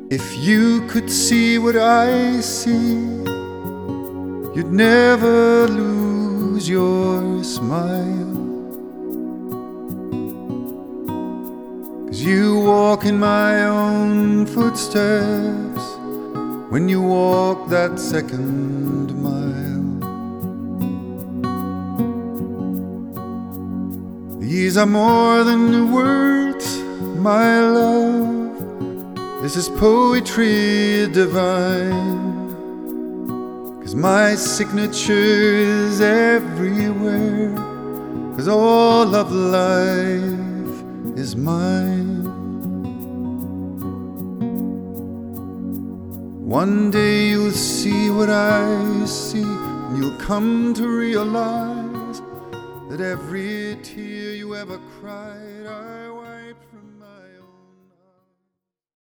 If you could see what I see, you'd never lose your smile. 'Cause you walk in my own footsteps when you walk that second mile. These are more than words, my love. This is poetry divine. 'Cause my signature is everywhere. 'Cause all of life is mine. One day you'll see what I see, and you'll come to realize that every tear you ever cried,